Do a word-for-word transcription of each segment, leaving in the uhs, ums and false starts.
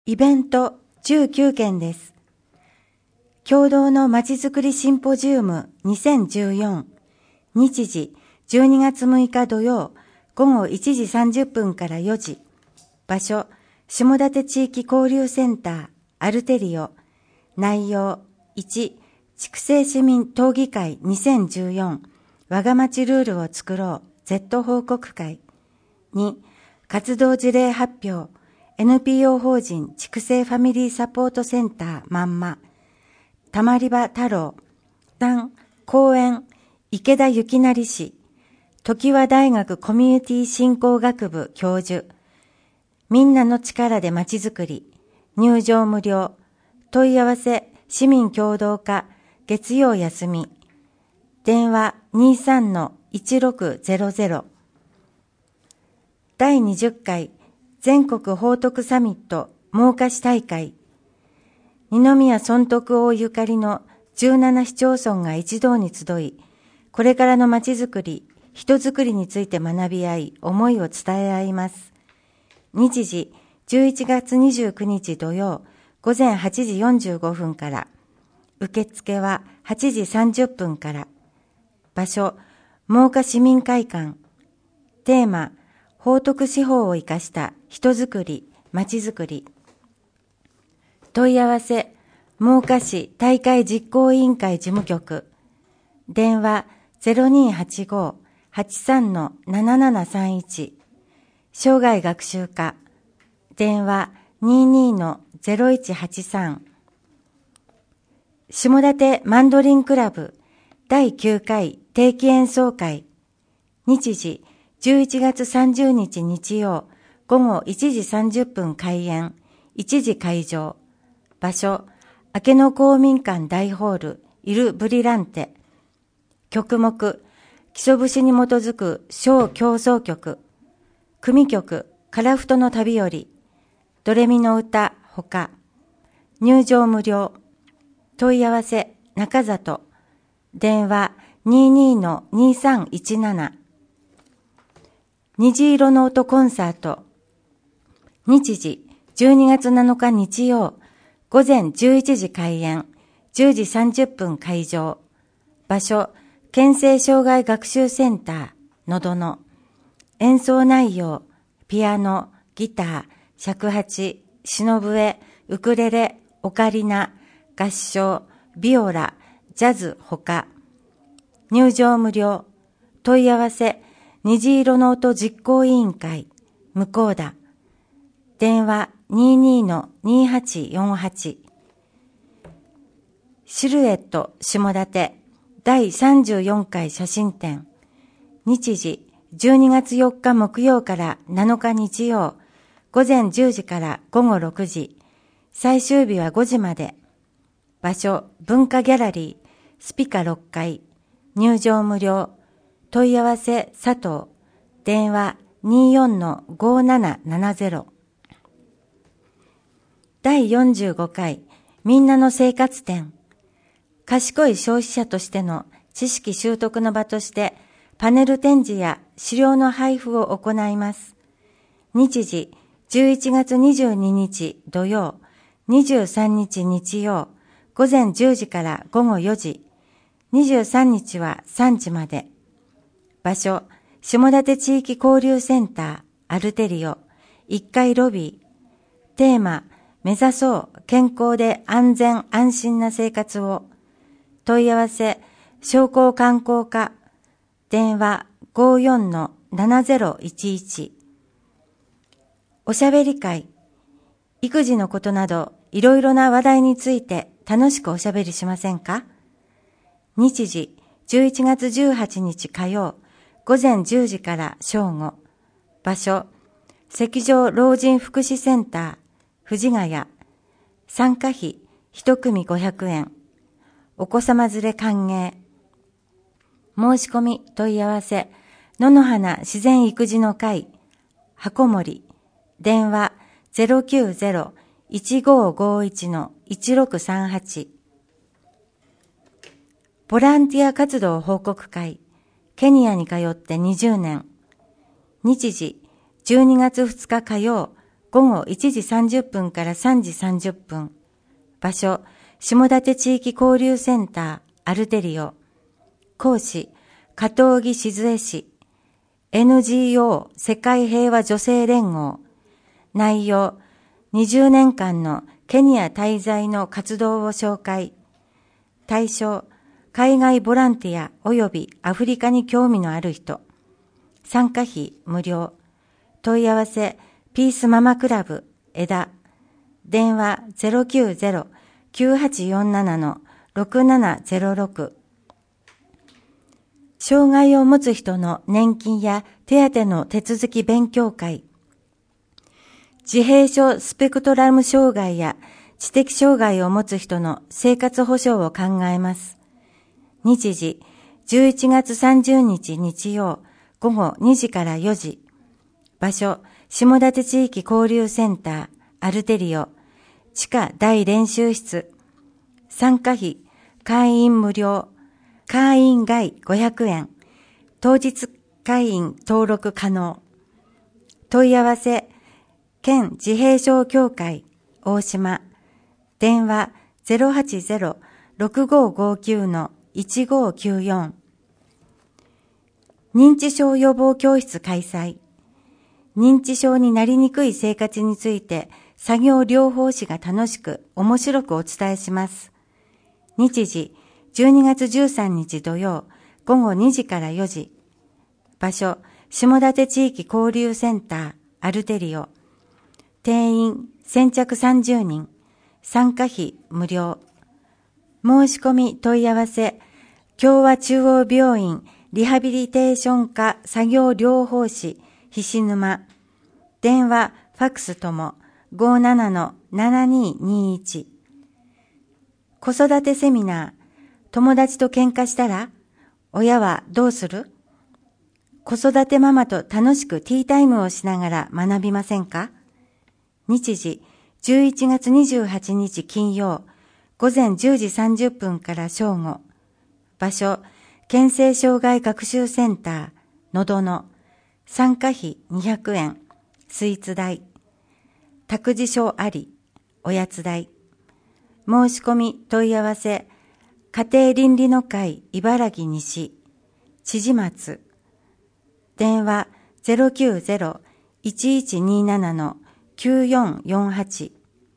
イベントじゅうきゅうけんです。共同のまちづくりシンポジウムにせんじゅうよん、日時じゅうにがつむいか土曜午後いちじさんじゅっぷんからよじ、場所下館地域交流センターアルテリオ、内容いち、筑西市民討議会にせんじゅうよん、我が町ルールを作ろう Z 報告会。に、活動事例発表エヌピーオー 法人筑西ファミリーサポートセンターまんま、玉リバ太郎、さん、講演、池田幸成氏、常盤大学コミュニティ振興学部教授、みんなの力でまちづくり、入場無料、問い合わせ、市民協同課、月曜休み、電話 にじゅうさんのいちろくゼロゼロ。だいにじゅっかい全国宝徳サミット真岡市大会。二宮尊徳王ゆかりのじゅうなな市町村が一堂に集い、これからのまちづくり、人づくりについて学び合い、思いを伝え合います。日時じゅういちがつにじゅうくにち土曜午前はちじよんじゅうごふんから、受付ははちじさんじゅっぷんから、場所、真岡市民会館、テーマ、宝徳司法を生かした人づくり、まちづくり。問い合わせ、真岡市大会実行委員会事務局。電話 ゼロにーはちごーはちさんのななななさんいち。生涯学習課。電話 にじゅうにのゼロいちはちさん。下館マンドリンクラブだいきゅうかい定期演奏会。日時じゅういちがつさんじゅうにち日曜午後いちじさんじゅっぷん開演、いちじ会場。場所、明野公民館大ホール、イル・ブリランテ。曲目、基礎節に基づく小協奏曲。組曲、カラフトの旅より、ドレミの歌、ほか。入場無料。問い合わせ、中里。電話 にじゅうにのにさんいちなな。虹色の音コンサート。日時じゅうにがつなのか日曜午前じゅういちじ開演、じゅうじさんじゅっぷん会場。場所、県政障害学習センターのどの。演奏内容、ピアノ、ギター、尺八、篠笛、ウクレレ、オカリナ、合唱、ビオラ、ジャズほか。入場無料。問い合わせ、虹色の音実行委員会、向田。電話 にじゅうにのにはちよんはち。シルエット下館だいさんじゅうよんかい写真展。日時じゅうにがつよっか木曜からなのか日曜午前じゅうじから午後ろくじ。最終日はごじまで。場所、文化ギャラリー、スピカろっかい。入場無料。問い合わせ佐藤。電話 にじゅうよんのごななななゼロ。だいよんじゅうごかいみんなの生活展。賢い消費者としての知識習得の場としてパネル展示や資料の配布を行います。日時じゅういちがつにじゅうににち土曜、にじゅうさんにち日曜、午前じゅうじから午後よじ、にじゅうさんにちはさんじまで。場所、下館地域交流センターアルテリオいっかいロビー。テーマ、目指そう健康で安全安心な生活を。問い合わせ、商工観光課。電話 ごじゅうよんのななゼロいちいち。おしゃべり会。育児のことなどいろいろな話題について楽しくおしゃべりしませんか？日時じゅういちがつじゅうはちにち火曜午前じゅうじから正午。場所、石上老人福祉センター藤ヶ谷。参加費一組ごひゃくえん。お子様連れ歓迎。申し込み問い合わせ、野の花自然育児の会箱森。電話 ゼロきゅうゼロ いちごごいちのいちろくさんはち。ボランティア活動報告会。ケニアに通ってにじゅうねん。日時じゅうにがつふつか火曜ごごいちじさんじゅっぷんからさんじさんじゅっぷん。場所、下館地域交流センター、アルテリオ。講師、加藤木静江氏。エヌジーオー 世界平和女性連合。内容、にじゅうねんかんのケニア滞在の活動を紹介。対象、海外ボランティア及びアフリカに興味のある人。参加費無料。問い合わせ、ピースママクラブ、枝。電話 ゼロきゅうゼロ きゅうはちよんなな ろくななゼロろく。障害を持つ人の年金や手当の手続き勉強会。自閉症スペクトラム障害や知的障害を持つ人の生活保障を考えます。日時、じゅういちがつさんじゅうにち日曜、ごごにじからよじ。場所、下館地域交流センター、アルテリオ、地下大練習室。参加費、会員無料、会員外ごひゃくえん、当日会員登録可能。問い合わせ、県自閉症協会、大島。電話 ゼロはちゼロ ろくごごきゅう いちごきゅうよん。認知症予防教室開催。認知症になりにくい生活について作業療法士が楽しく面白くお伝えします。日時、じゅうにがつじゅうさんにち土曜、ごごにじからよじ。場所、下館地域交流センター、アルテリオ。定員、先着さんじゅうにん。参加費、無料。申し込み問い合わせ、共和中央病院リハビリテーション科作業療法士、菱沼。電話、ファックスとも、ごーななのななにーにーいち。子育てセミナー、友達と喧嘩したら親はどうする？子育てママと楽しくティータイムをしながら学びませんか？日時、じゅういちがつにじゅうはちにち金曜、ごぜんじゅうじさんじゅっぷんから正午。場所、県性障害学習センター、のどの。参加費にひゃくえん、スイーツ代。託児所あり、おやつ代。申し込み問い合わせ、家庭倫理の会茨城西、知事松。電話 ゼロきゅうゼロ いちいちにーなな きゅうよんよんはち。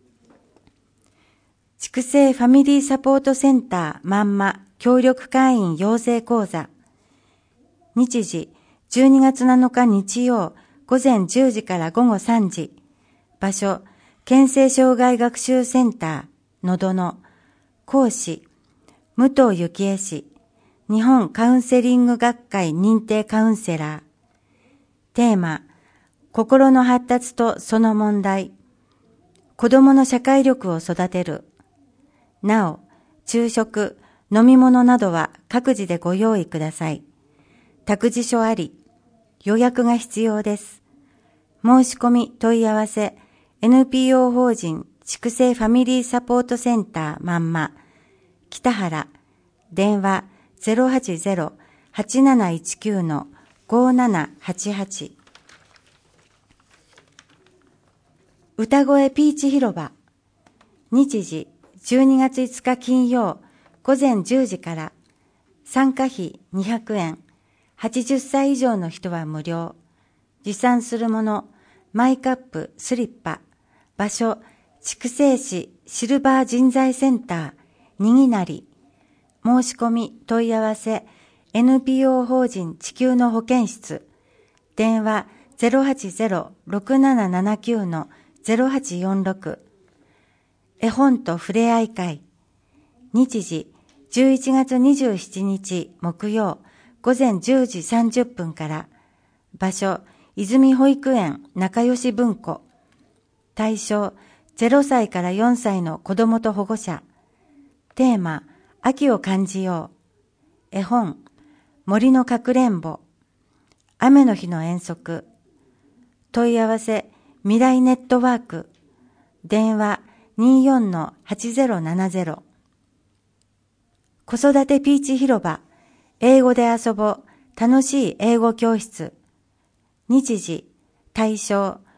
畜生ファミリーサポートセンターまんま協力会員養成講座。日時、じゅうにがつなのか日曜、ごぜんじゅうじからごごさんじ。場所、県性障害学習センター、のどの。講師、武藤幸恵氏、日本カウンセリング学会認定カウンセラー。テーマ、心の発達とその問題。子供の社会力を育てる。なお、昼食、飲み物などは各自でご用意ください。託児所あり。予約が必要です。申し込み問い合わせ、エヌピーオー 法人畜生ファミリーサポートセンターまんま、北原、電話 ゼロはちゼロ はちなないちきゅう ごーななはちはち。歌声ピーチ広場。日時、じゅうにがついつか金曜、ごぜんじゅうじから。参加費にひゃくえん。はちじゅっさい以上の人は無料。持参するもの、マイカップ、スリッパ。場所、筑西市シルバー人材センター、にぎなり。申し込み問い合わせ、エヌピーオー 法人地球の保健室。電話 ゼロはちゼロ ろくななななきゅう ゼロはちよんろく。絵本とふれあい会。日時、じゅういちがつにじゅうしちにち木曜、ごぜんじゅうじさんじゅっぷんから。場所、泉保育園仲良し文庫。対象、ゼロさいからよんさいの子供と保護者。テーマ、秋を感じよう。絵本、森のかくれんぼ。雨の日の遠足。問い合わせ、未来ネットワーク。電話 にーよんのはちゼロななゼロ。子育てピーチ広場。英語で遊ぼう。楽しい英語教室。日時、対象、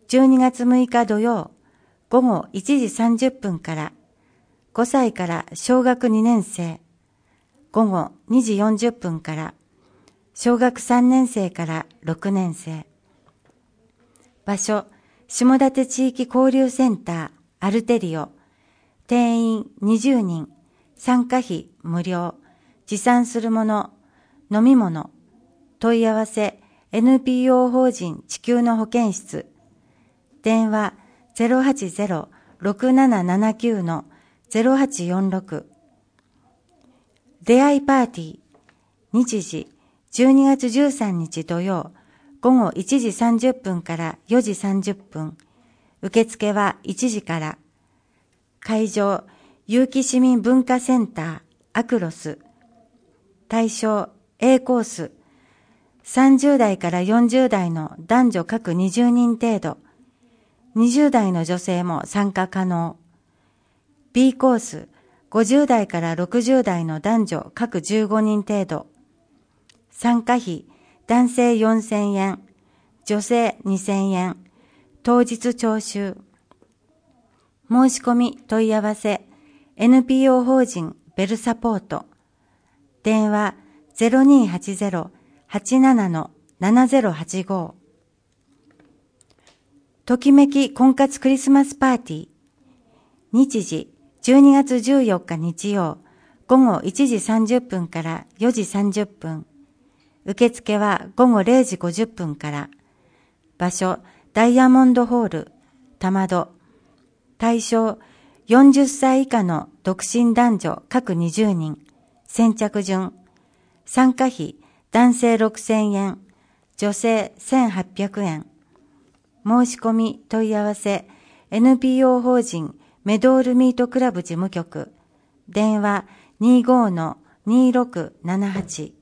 じゅうにがつむいか土曜午後いちじさんじゅっぷんからごさいから小学にねんせい、午後にじよんじゅっぷんから小学さんねんせいからろくねんせい。場所、下館地域交流センターアルテリオ。定員にじゅうにん、参加費無料、持参するもの、飲み物、問い合わせ エヌピーオー 法人地球の保健室。電話 ゼロはちゼロ ろくななななきゅう ゼロはちよんろく。出会いパーティー、日時じゅうにがつじゅうさんにち土曜、午後いちじさんじゅっぷんからよじさんじゅっぷん。受付はいちじから。会場、有機市民文化センター、アクロス。対象、A コース。さんじゅうだいからよんじゅうだいの男女各にじゅうにん程度。にじゅうだいの女性も参加可能。B コース、ごじゅうだいからろくじゅうだいの男女各じゅうごにん程度。参加費、男性よんせんえん、女性にせんえん、当日徴収。申し込み問い合わせ エヌピーオー 法人ベルサポート。電話 ゼロにーはちゼロ はちなな ななゼロはちご。ときめき婚活クリスマスパーティー。日時じゅうにがつじゅうよっか日曜、午後いちじさんじゅっぷんからよじさんじゅっぷん。受付は午後れいじごじゅっぷんから。場所、ダイヤモンドホール、玉戸。対象、よんじゅっさい以下の独身男女各にじゅうにん。先着順。参加費、男性ろくせんえん、女性せんはっぴゃくえん。申し込み問い合わせ、エヌピーオー 法人メドールミートクラブ事務局。電話 にーごーのにーろくななはち。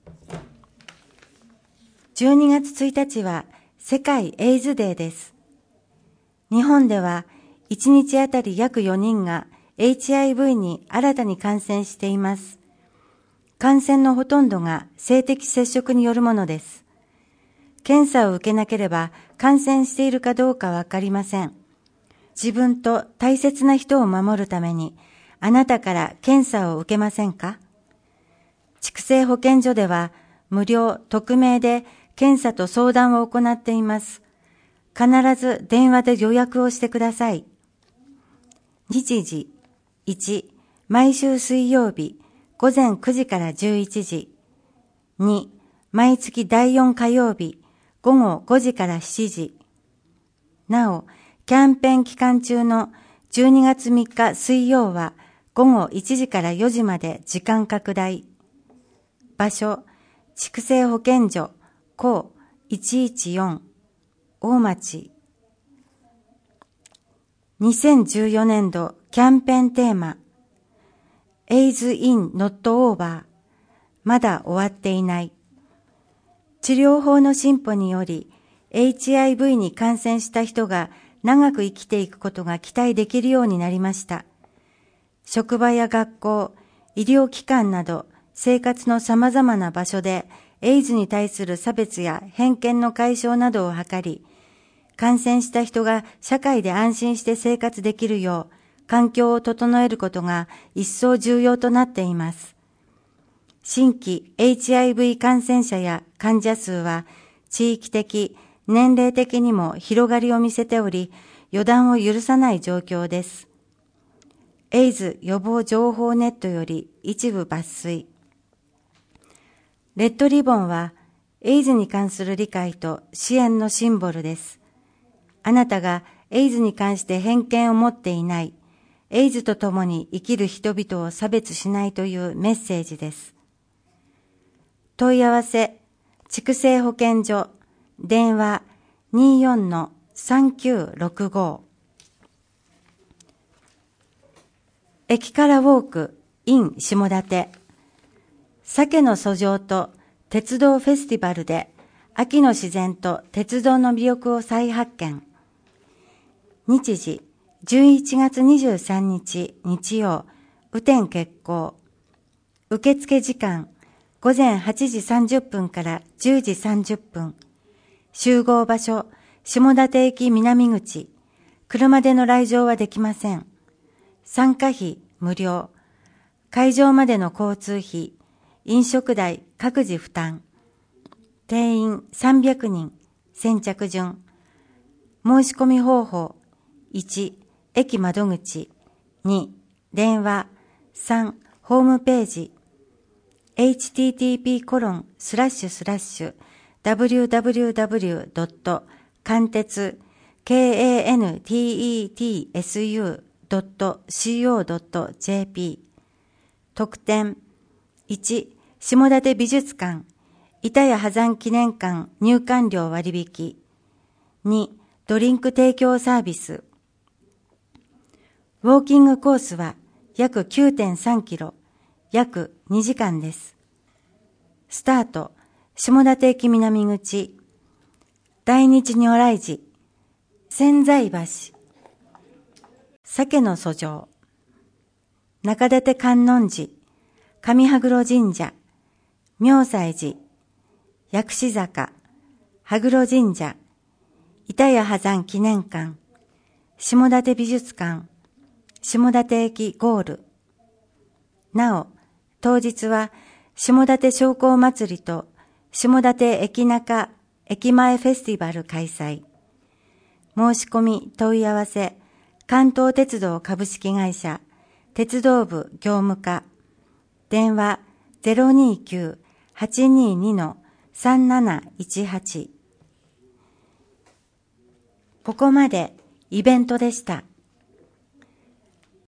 じゅうにがつついたちは世界エイズデーです。日本ではいちにちあたり約よにんが エイチアイブイ に新たに感染しています。感染のほとんどが性的接触によるものです。検査を受けなければ感染しているかどうかわかりません。自分と大切な人を守るためにあなたから検査を受けませんか？畜生保健所では無料、匿名で検査と相談を行っています。必ず電話で予約をしてください。日時いち、毎週水曜日午前くじからじゅういちじ。に、毎月だいよん火曜日午後ごじからしちじ。なお、キャンペーン期間中のじゅうにがつみっか水曜は午後いちじからよじまで時間拡大。場所、畜生保健所こういちいちよん大町。にせんじゅうよねんどキャンペーンテーマ AIDS in not over まだ終わっていない。治療法の進歩により エイチアイブイ に感染した人が長く生きていくことが期待できるようになりました。職場や学校、医療機関など生活の様々な場所でエイズに対する差別や偏見の解消などを図り、感染した人が社会で安心して生活できるよう環境を整えることが一層重要となっています。新規 エイチアイブイ 感染者や患者数は地域的、年齢的にも広がりを見せており、予断を許さない状況です。エイズ予防情報ネットより一部抜粋。レッドリボンはエイズに関する理解と支援のシンボルです。あなたがエイズに関して偏見を持っていない、エイズと共に生きる人々を差別しないというメッセージです。問い合わせ、畜生保健所、電話 にーよんのさんきゅうろくご。駅からウォーク in 下館。鮭の遡上と鉄道フェスティバルで秋の自然と鉄道の魅力を再発見。日時じゅういちがつにじゅうさんにち日曜、雨天決行。受付時間午前はちじさんじゅっぷんからじゅうじさんじゅっぷん。集合場所下館駅南口、車での来場はできません。参加費無料。会場までの交通費、飲食代各自負担。定員さんびゃくにん、先着順。申し込み方法、いち、駅窓口、に、電話、さん、ホームページ、エイチティーティーピーコロンスラッシュスラッシュダブリューダブリューダブリュードットかんてつ ケーエーエヌティーイーティーエスユードットシーオードットジェーピー 特典いち、下館美術館板谷波山記念館入館料割引に、ドリンク提供サービス。ウォーキングコースは約 きゅうてんさんキロ、約にじかんです。スタート、下館駅南口、大日如来寺、千載橋、鮭の訴状、中館観音寺、上羽黒神社、妙斎寺、薬師坂、羽黒神社、板谷波山記念館、下館美術館、下館駅ゴール。なお、当日は下館商工祭りと下館駅中駅前フェスティバル開催。申し込み問い合わせ、関東鉄道株式会社鉄道部業務課、電話 ゼロにきゅう はちにに さんなないちはち。ここまでイベントでした。